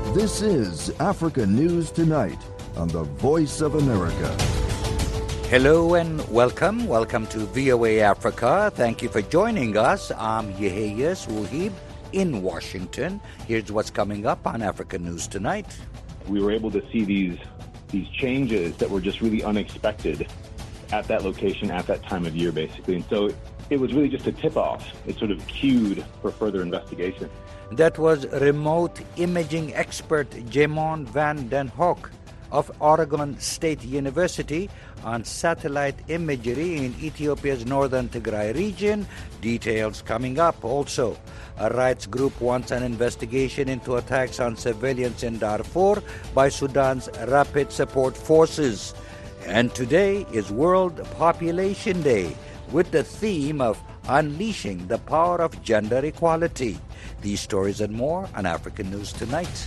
This is Africa News Tonight on the Voice of America. Hello and welcome. Welcome to VOA Africa. Thank you for joining us. I'm Yehia Suhib in Washington. Here's what's coming up on Africa News Tonight. We were able to see these changes that were just really unexpected at that location at that time of year, basically. And so it was really just a tip-off. It sort of cued for further investigation. That was remote imaging expert Jamon van den Hoek of Oregon State University on satellite imagery in Ethiopia's northern Tigray region. Details coming up also. A rights group wants an investigation into attacks on civilians in Darfur by Sudan's Rapid Support Forces. And today is World Population Day with the theme of unleashing the power of gender equality. These stories and more on African News Tonight.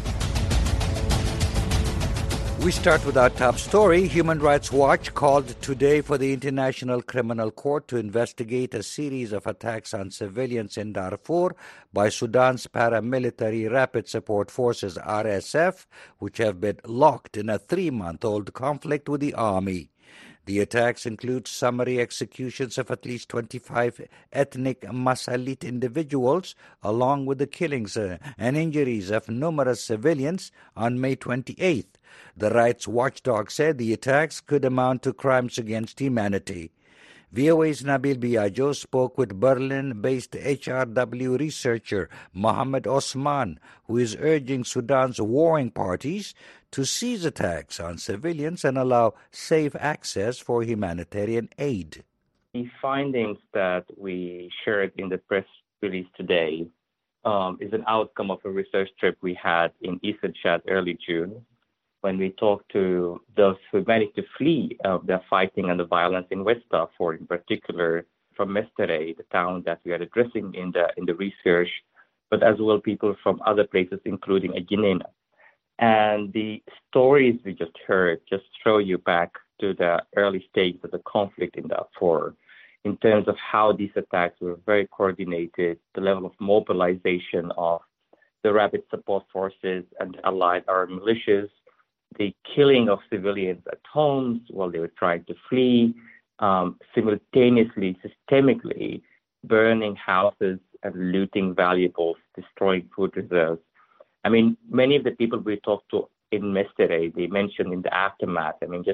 We start with our top story. Human Rights Watch called today for the International Criminal Court to investigate a series of attacks on civilians in Darfur by Sudan's paramilitary Rapid Support Forces, RSF, which have been locked in a 3-month-old conflict with the army. The attacks include summary executions of at least 25 ethnic Masalit individuals, along with the killings and injuries of numerous civilians on May 28th. The rights watchdog said the attacks could amount to crimes against humanity. VOA's Nabil Biagio spoke with Berlin-based HRW researcher Mohammed Osman, who is urging Sudan's warring parties to cease attacks on civilians and allow safe access for humanitarian aid. The findings that we shared in the press release today is an outcome of a research trip we had in Eastern Chad early June, when we talked to those who managed to flee the fighting and the violence in West Darfur, in particular from Mestere, the town that we are addressing in the research, but as well people from other places, including Guinea. And the stories we just heard just throw you back to the early stages of the conflict in Darfur, in terms of how these attacks were very coordinated, the level of mobilization of the Rapid Support Forces and the allied armed militias, the killing of civilians at homes while they were trying to flee, simultaneously, systemically burning houses and looting valuables, destroying food reserves. I mean, many of the people we talked to in Mestere, they mentioned in the aftermath,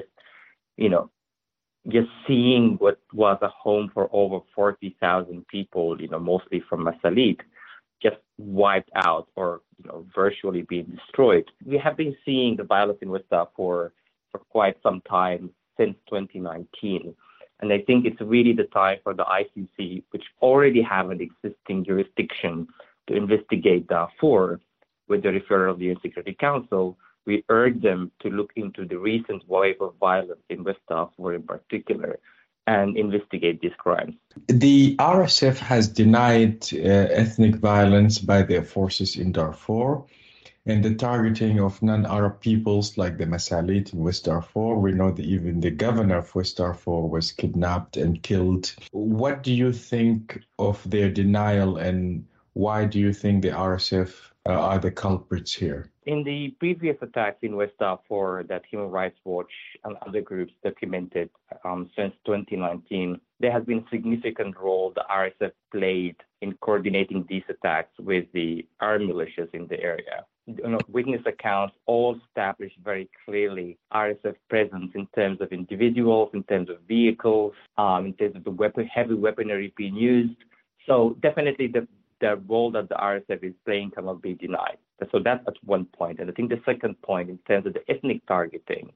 just seeing what was a home for over 40,000 people, mostly from Masalit, just wiped out or virtually being destroyed. We have been seeing the violence in West Darfur for quite some time, since 2019. And I think it's really the time for the ICC, which already have an existing jurisdiction to investigate Darfur with the referral of the UN Security Council. We urge them to look into the recent wave of violence in West Darfur in particular and investigate these crimes. The RSF has denied ethnic violence by their forces in Darfur and the targeting of non-Arab peoples like the Masalit in West Darfur. We know that even the governor of West Darfur was kidnapped and killed. What do you think of their denial, and why do you think the RSF are the culprits here? In the previous attacks in West Darfur that Human Rights Watch and other groups documented since 2019, there has been a significant role the RSF played in coordinating these attacks with the armed militias in the area. Witness accounts all established very clearly RSF presence in terms of individuals, in terms of vehicles, in terms of the heavy weaponry being used. So definitely the role that the RSF is playing cannot be denied. So that's at one point. And I think the second point, in terms of the ethnic targeting,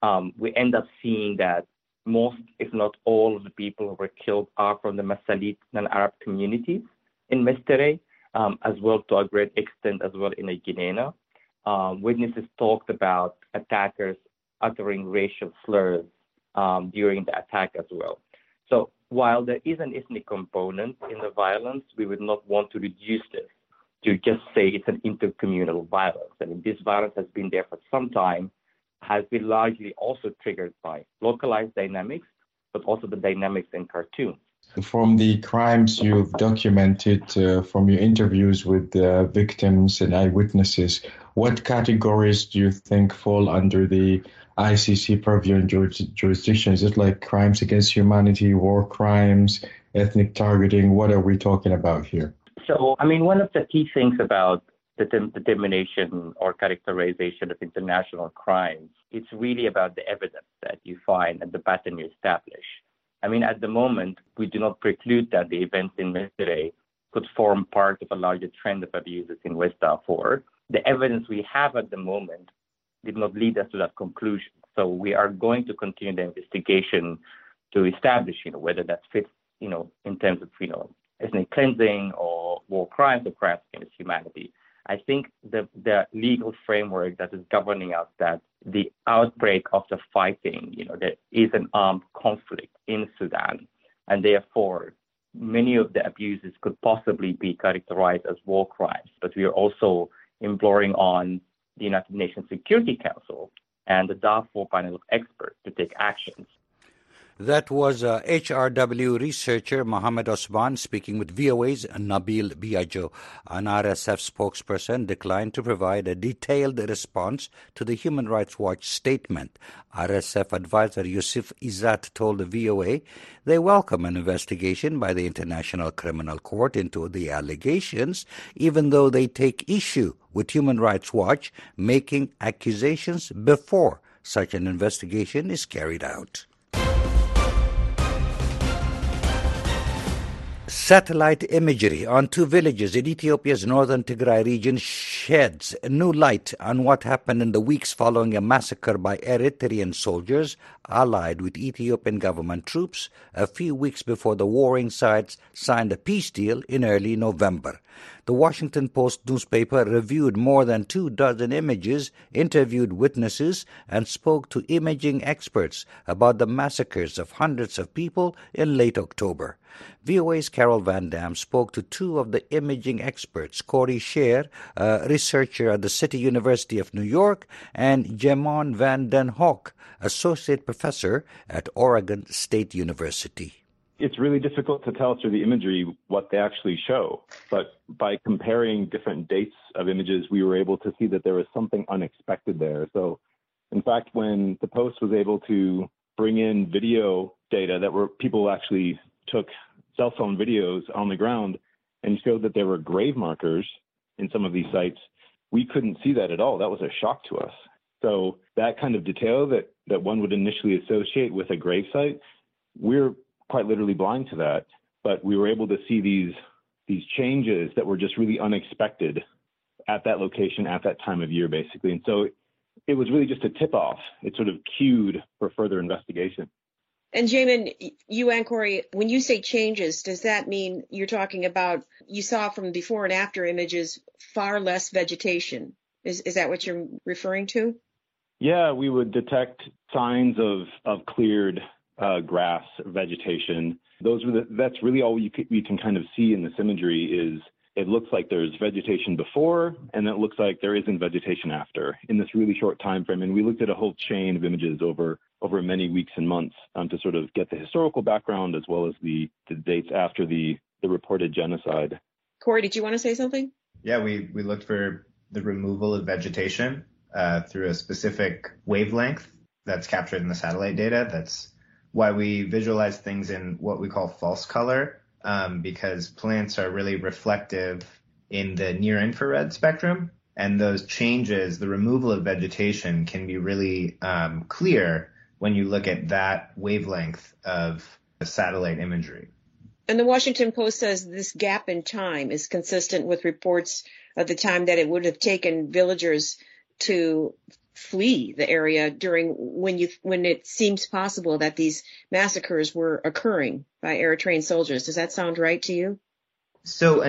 we end up seeing that most, if not all, of the people who were killed are from the Masalit non-Arab communities in Mestere, as well to a great extent as well in Guinea. Witnesses talked about attackers uttering racial slurs during the attack as well. So while there is an ethnic component in the violence, we would not want to reduce this to just say it's an intercommunal violence. I mean, this violence has been there for some time, has been largely also triggered by localized dynamics, but also the dynamics in Khartoum. From the crimes you've documented, from your interviews with victims and eyewitnesses, what categories do you think fall under the ICC purview and jurisdiction? Is it like crimes against humanity, war crimes, ethnic targeting? What are we talking about here? So, one of the key things about the determination or characterization of international crimes, it's really about the evidence that you find and the pattern you establish. At the moment, we do not preclude that the events in Mesere could form part of a larger trend of abuses in West Darfur. The evidence we have at the moment did not lead us to that conclusion. So we are going to continue the investigation to establish, whether that fits, in terms of, ethnic cleansing or war crimes or crimes against humanity. I think the legal framework that is governing us, that the outbreak of the fighting, there is an armed conflict in Sudan, and therefore many of the abuses could possibly be characterized as war crimes. But we are also imploring on the United Nations Security Council and the Darfur panel of experts to take actions. That was HRW researcher Mohammed Osman speaking with VOA's Nabil Biagio. An RSF spokesperson declined to provide a detailed response to the Human Rights Watch statement. RSF advisor Yusuf Izzat told the VOA they welcome an investigation by the International Criminal Court into the allegations, even though they take issue with Human Rights Watch making accusations before such an investigation is carried out. Satellite imagery on two villages in Ethiopia's northern Tigray region sheds new light on what happened in the weeks following a massacre by Eritrean soldiers allied with Ethiopian government troops a few weeks before the warring sides signed a peace deal in early November. The Washington Post newspaper reviewed more than 24 images, interviewed witnesses, and spoke to imaging experts about the massacres of hundreds of people in late October. VOA's Carol Van Dam spoke to two of the imaging experts, Corey Scher, a researcher at the City University of New York, and Jemon Van Den Hoek, associate professor at Oregon State University. It's really difficult to tell through the imagery what they actually show. But by comparing different dates of images, we were able to see that there was something unexpected there. So, in fact, when the Post was able to bring in video data that were people actually took cell phone videos on the ground and showed that there were grave markers in some of these sites, we couldn't see that at all. That was a shock to us. So that kind of detail that one would initially associate with a grave site, we're quite literally blind to that, but we were able to see these changes that were just really unexpected at that location at that time of year, basically. And so it was really just a tip-off. It sort of cued for further investigation. And Jamin, you and Corey, when you say changes, does that mean you're talking about, you saw from before and after images, far less vegetation? Is that what you're referring to? Yeah, we would detect signs of cleared grass, vegetation. That's really all we can kind of see in this imagery. Is it looks like there's vegetation before, and then it looks like there isn't vegetation after in this really short time frame. And we looked at a whole chain of images over many weeks and months to sort of get the historical background as well as the dates after the reported genocide. Corey, did you want to say something? Yeah, we looked for the removal of vegetation through a specific wavelength that's captured in the satellite data. That's why we visualize things in what we call false color, because plants are really reflective in the near infrared spectrum. And those changes, the removal of vegetation, can be really clear when you look at that wavelength of satellite imagery. And the Washington Post says this gap in time is consistent with reports at the time that it would have taken villagers to flee the area during when it seems possible that these massacres were occurring by Eritrean soldiers. Does that sound right to you? So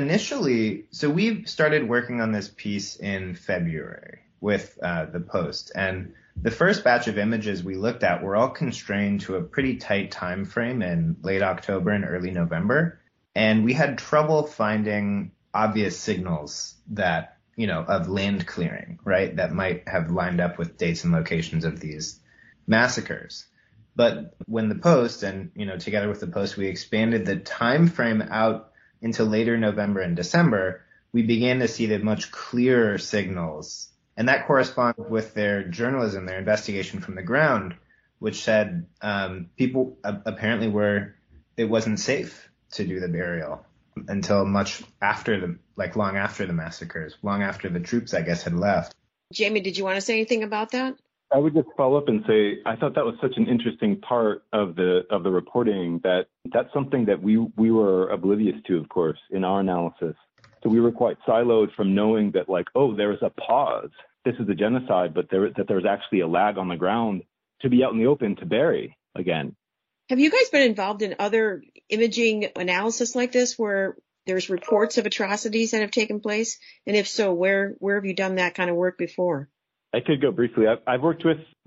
we started working on this piece in February with the Post, and the first batch of images we looked at were all constrained to a pretty tight time frame in late October and early November, and we had trouble finding obvious signals that of land clearing, right, that might have lined up with dates and locations of these massacres. But when the Post, and together with the Post, we expanded the time frame out into later November and December, we began to see the much clearer signals. And that corresponds with their journalism, their investigation from the ground, which said people apparently it wasn't safe to do the burial until much after long after the massacres, long after the troops, I guess, had left. Jamie, did you want to say anything about that? I would just follow up and say I thought that was such an interesting part of the reporting that's something that we were oblivious to, of course, in our analysis. So we were quite siloed from knowing that there was a pause. This is a genocide, but that there's actually a lag on the ground to be out in the open to bury again. Have you guys been involved in other imaging analysis like this where there's reports of atrocities that have taken place? And if so, where have you done that kind of work before? I could go briefly. I've worked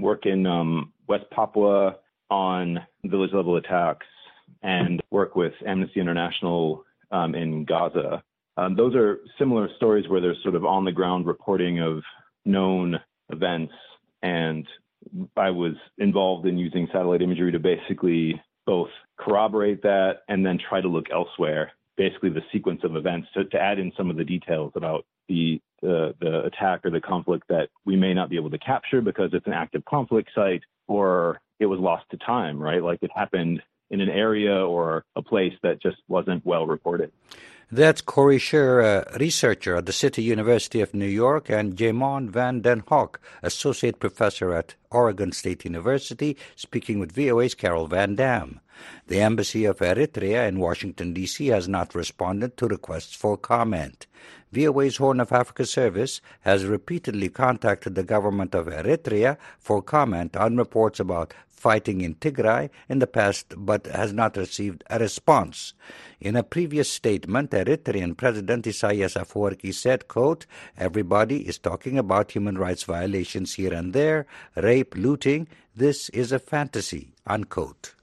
in West Papua on village-level attacks and work with Amnesty International in Gaza. Those are similar stories where there's sort of on-the-ground reporting of known events, and I was involved in using satellite imagery to basically both corroborate that and then try to look elsewhere, basically the sequence of events to add in some of the details about the attack or the conflict that we may not be able to capture because it's an active conflict site or it was lost to time, right? Like it happened in an area or a place that just wasn't well reported. That's Corey Scher, a researcher at the City University of New York, and Jamon Van Den Hoek, associate professor at Oregon State University, speaking with VOA's Carol Van Dam. The Embassy of Eritrea in Washington, D.C. has not responded to requests for comment. VOA's Horn of Africa service has repeatedly contacted the government of Eritrea for comment on reports about fighting in Tigray in the past, but has not received a response. In a previous statement, Eritrean President Isaias Afwerki said, quote, "Everybody is talking about human rights violations here and there, rape, looting. This is a fantasy," unquote.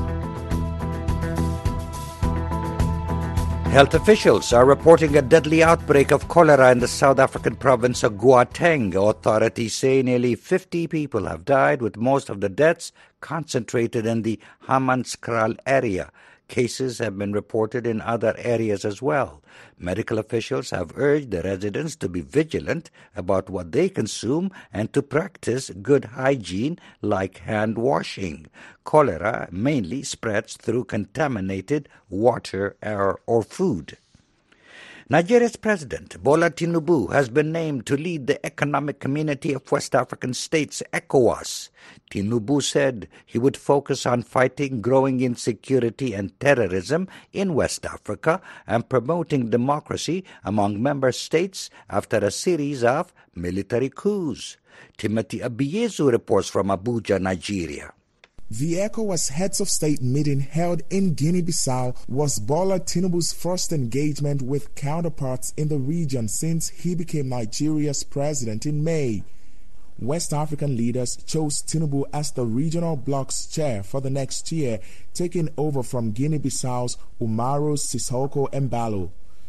Health officials are reporting a deadly outbreak of cholera in the South African province of Gauteng. Authorities say nearly 50 people have died, with most of the deaths concentrated in the Hammanskraal area. Cases have been reported in other areas as well. Medical officials have urged the residents to be vigilant about what they consume and to practice good hygiene like hand washing. Cholera mainly spreads through contaminated water or food. Nigeria's President Bola Tinubu has been named to lead the Economic Community of West African States, ECOWAS. Tinubu said he would focus on fighting growing insecurity and terrorism in West Africa and promoting democracy among member states after a series of military coups. Timothy Abiyezu reports from Abuja, Nigeria. The ECOWAS Heads of State meeting held in Guinea-Bissau was Bola Tinubu's first engagement with counterparts in the region since he became Nigeria's president in May. West African leaders chose Tinubu as the regional bloc's chair for the next year, taking over from Guinea-Bissau's Umaru Sissoco Embalo.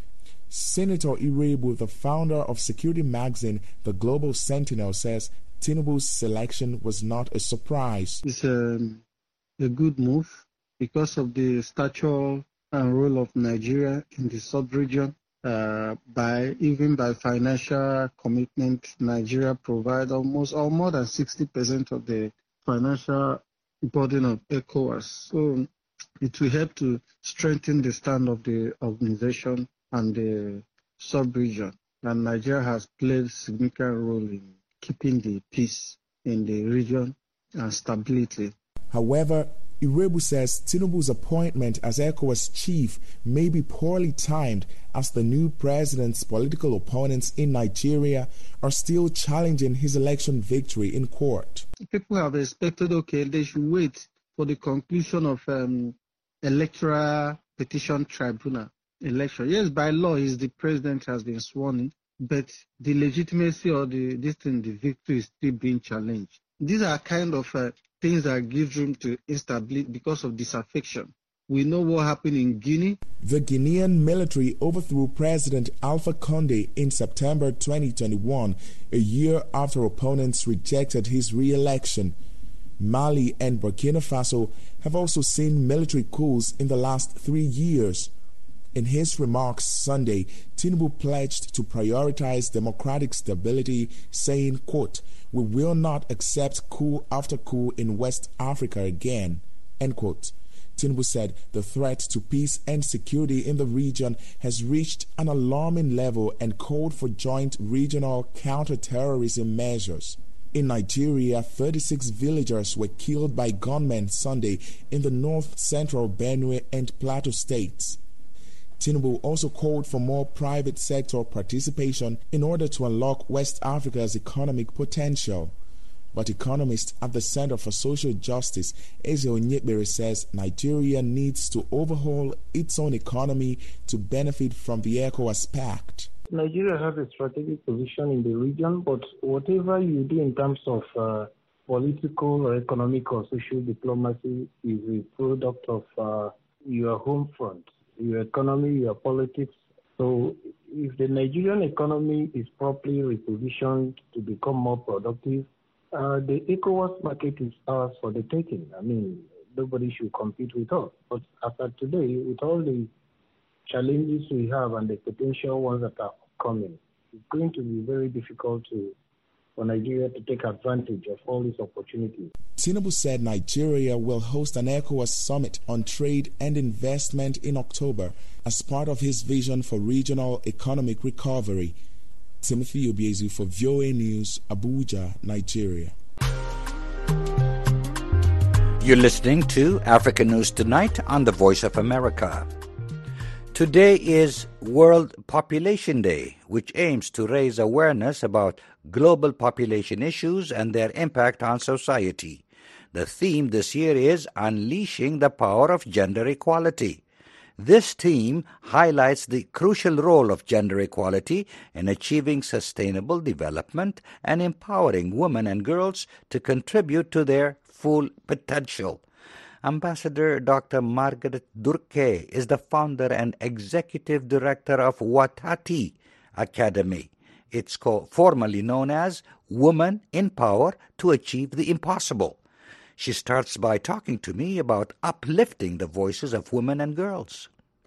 Senator Irebu, the founder of security magazine The Global Sentinel, says Tinubu's selection was not a surprise. It's a good move because of the stature and role of Nigeria in the sub-region. By financial commitment, Nigeria provides almost or more than 60% of the financial burden of ECOWAS. So it will help to strengthen the stand of the organization and the sub-region. And Nigeria has played a significant role in keeping the peace in the region and stability. However, Irebu says Tinubu's appointment as ECOWAS chief may be poorly timed as the new president's political opponents in Nigeria are still challenging his election victory in court. People have expected, they should wait for the conclusion of electoral petition tribunal election. Yes, by law, the president has been sworn in, but the legitimacy of the victory is still being challenged. These are kind of things that give room to instability because of disaffection. We know what happened in Guinea. The Guinean military overthrew President Alpha Conde in September 2021, a year after opponents rejected his re-election. Mali and Burkina Faso have also seen military coups in the last 3 years. In his remarks Sunday, Tinubu pledged to prioritize democratic stability, saying, quote, "We will not accept coup after coup in West Africa again," end quote. Tinubu said the threat to peace and security in the region has reached an alarming level and called for joint regional counter-terrorism measures. In Nigeria, 36 villagers were killed by gunmen Sunday in the north-central Benue and Plateau states. Tinubu also called for more private sector participation in order to unlock West Africa's economic potential. But economist at the Center for Social Justice, Eze Onyekbere, says Nigeria needs to overhaul its own economy to benefit from the ECOWAS Pact. Nigeria has a strategic position in the region, but whatever you do in terms of political or economic or social diplomacy is a product of your home front, your economy, your politics. So if the Nigerian economy is properly repositioned to become more productive, the ECOWAS market is ours for the taking. I mean, nobody should compete with us. But as of today, with all the challenges we have and the potential ones that are coming, it's going to be very difficult for Nigeria to take advantage of all these opportunities. Tinubu said Nigeria will host an ECOWAS summit on trade and investment in October as part of his vision for regional economic recovery. Timothy Obiezu for VOA News, Abuja, Nigeria. You're listening to Africa News Tonight on the Voice of America. Today is World Population Day, which aims to raise awareness about global population issues and their impact on society. The theme this year is Unleashing the Power of Gender Equality. This theme highlights the crucial role of gender equality in achieving sustainable development and empowering women and girls to contribute to their full potential. Ambassador Dr. Margaret Durke is the founder and executive director of Watati Academy. It's formerly known as Women in Power to Achieve the Impossible. She starts by talking to me about uplifting the voices of women and girls.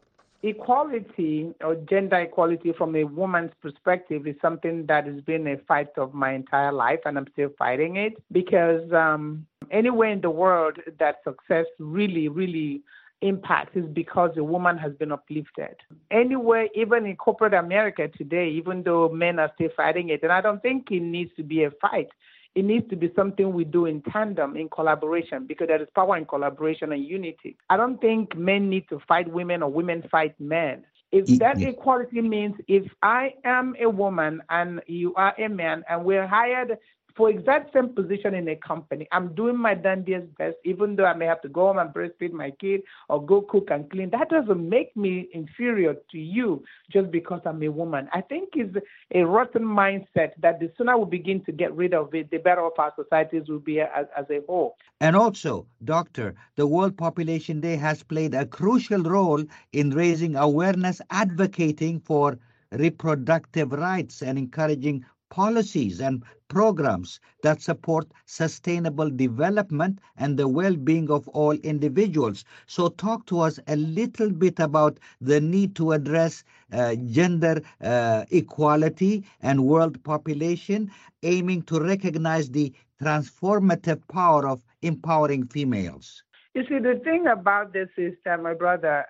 Equality or gender equality from a woman's perspective is something that has been a fight of my entire life, and I'm still fighting it because anywhere in the world that success really impacts is because a woman has been uplifted. Anywhere, even in corporate America today, even though men are still fighting it, and I don't think it needs to be a fight. It needs to be something we do in tandem, in collaboration, because there is power in collaboration and unity. I don't think men need to fight women or women fight men. If that equality means if I am a woman and you are a man and we're hired for exact same position in a company, I'm doing my dandiest best, even though I may have to go home and breastfeed my kid or go cook and clean. That doesn't make me inferior to you just because I'm a woman. I think it's a rotten mindset that the sooner we begin to get rid of it, the better off our societies will be as a whole. And also, Doctor, the World Population Day has played a crucial role in raising awareness, advocating for reproductive rights and encouraging policies and programs that support sustainable development and the well-being of all individuals. So talk to us a little bit about the need to address gender equality and world population, aiming to recognize the transformative power of empowering females. You see, the thing about this is that, my brother,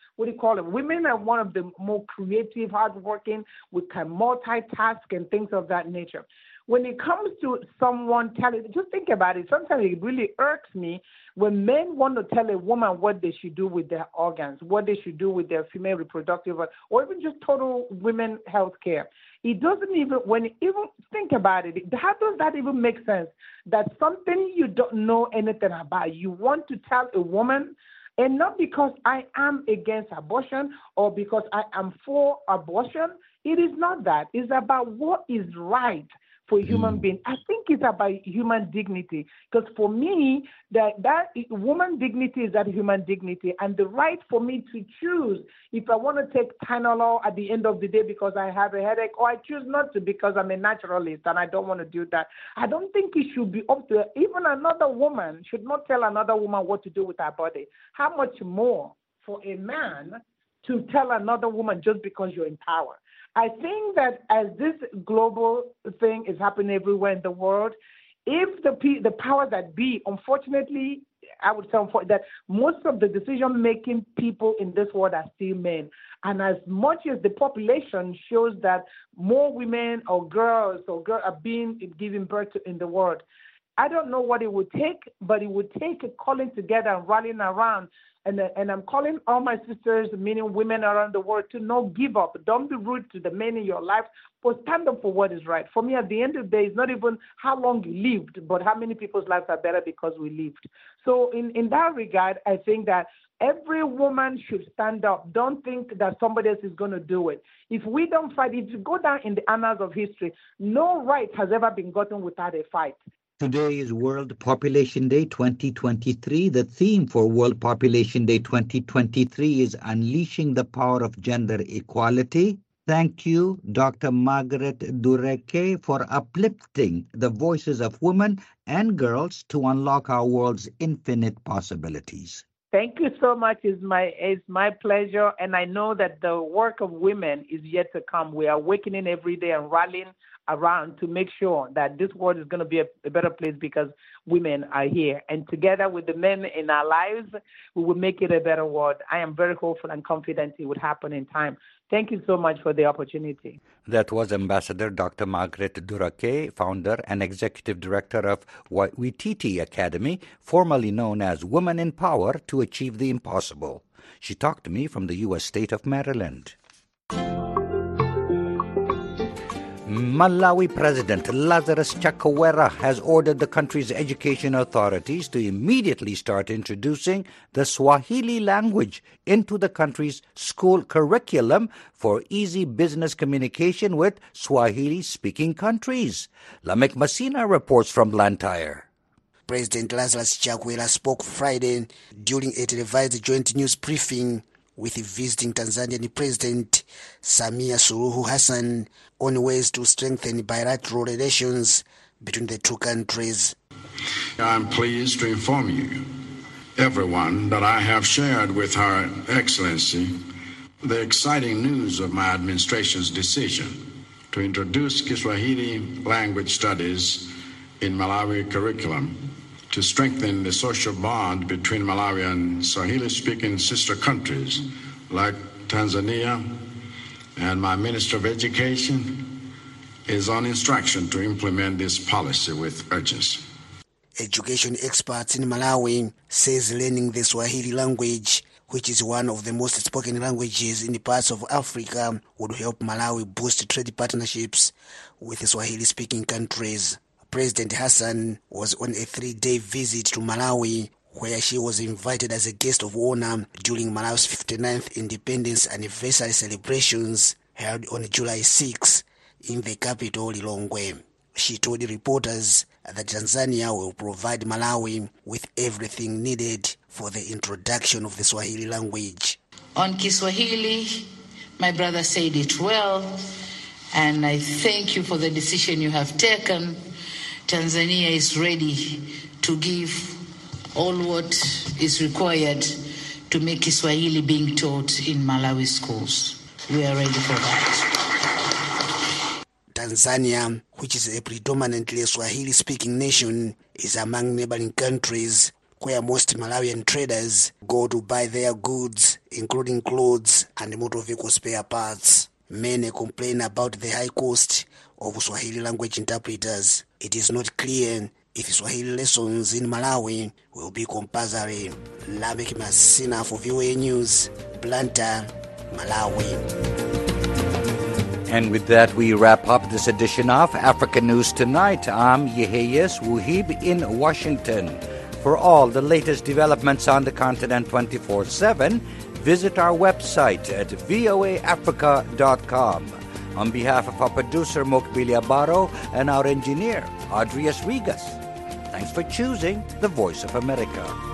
women are one of the more creative, hardworking, we can multitask and things of that nature. When it comes to someone telling, just think about it, sometimes it really irks me when men want to tell a woman what they should do with their organs, what they should do with their female reproductive, or even just total women health care. It doesn't even, when you even think about it, how does that even make sense? That something you don't know anything about, you want to tell a woman. And not because I am against abortion or because I am for abortion. It is not that. It's about what is right for a human being. I think it's about human dignity. Because for me, that woman dignity is that human dignity, and the right for me to choose if I want to take Tylenol at the end of the day because I have a headache, or I choose not to because I'm a naturalist and I don't want to do that. I don't think it should be up to even another woman should not tell another woman what to do with her body. How much more for a man to tell another woman just because you're in power? I think that as this global thing is happening everywhere in the world, if the powers that be, unfortunately, I would say that most of the decision-making people in this world are still men. And as much as the population shows that more women or girls are being given birth to in the world, I don't know what it would take, but it would take a calling together and rallying around. And I'm calling all my sisters, meaning women around the world, to not give up. Don't be rude to the men in your life, but stand up for what is right. For me, at the end of the day, it's not even how long you lived, but how many people's lives are better because we lived. So in that regard, I think that every woman should stand up. Don't think that somebody else is going to do it. If we don't fight, if you go down in the annals of history, no right has ever been gotten without a fight. Today is World Population Day 2023. The theme for World Population Day 2023 is Unleashing the Power of Gender Equality. Thank you, Dr. Margaret Dureke, for uplifting the voices of women and girls to unlock our world's infinite possibilities. Thank you so much. It's my pleasure. And I know that the work of women is yet to come. We are awakening every day and rallying around to make sure that this world is going to be a better place because women are here. And together with the men in our lives, we will make it a better world. I am very hopeful and confident it would happen in time. Thank you so much for the opportunity. That was Ambassador Dr. Margaret Dureke, founder and executive director of Waititi Academy, formerly known as Women in Power to Achieve the Impossible. She talked to me from the U.S. state of Maryland. Malawi President Lazarus Chakwera has ordered the country's education authorities to immediately start introducing the Swahili language into the country's school curriculum for easy business communication with Swahili-speaking countries. Lamek Masina reports from Blantyre. President Lazarus Chakwera spoke Friday during a televised joint news briefing with visiting Tanzanian President Samia Suluhu Hassan on ways to strengthen bilateral relations between the two countries. I'm pleased to inform you, everyone, that I have shared with Her Excellency the exciting news of my administration's decision to introduce Kiswahili language studies in Malawi curriculum to strengthen the social bond between Malawi and Swahili-speaking sister countries like Tanzania, and my Minister of Education is on instruction to implement this policy with urgency. Education experts in Malawi says learning the Swahili language, which is one of the most spoken languages in the parts of Africa, would help Malawi boost trade partnerships with the Swahili-speaking countries. President Hassan was on a 3-day visit to Malawi, where she was invited as a guest of honor during Malawi's 59th independence anniversary celebrations held on July 6 in the capital, Lilongwe. She told reporters that Tanzania will provide Malawi with everything needed for the introduction of the Swahili language. On Kiswahili, my brother said it well, and I thank you for the decision you have taken. Tanzania is ready to give all what is required to make Kiswahili being taught in Malawi schools. We are ready for that. Tanzania, which is a predominantly Swahili-speaking nation, is among neighboring countries where most Malawian traders go to buy their goods, including clothes and motor vehicle spare parts. Many complain about the high cost of Swahili language interpreters. It is not clear if Swahili lessons in Malawi will be compulsory. Lamek Masina for VOA News, Blantyre, Malawi. And with that, we wrap up this edition of Africa News Tonight. I'm Yeheyes Wuhib in Washington. For all the latest developments on the continent 24/7, visit our website at voaafrica.com. On behalf of our producer, Mokbilia Barro, and our engineer, Adrius Rigas, thanks for choosing the Voice of America.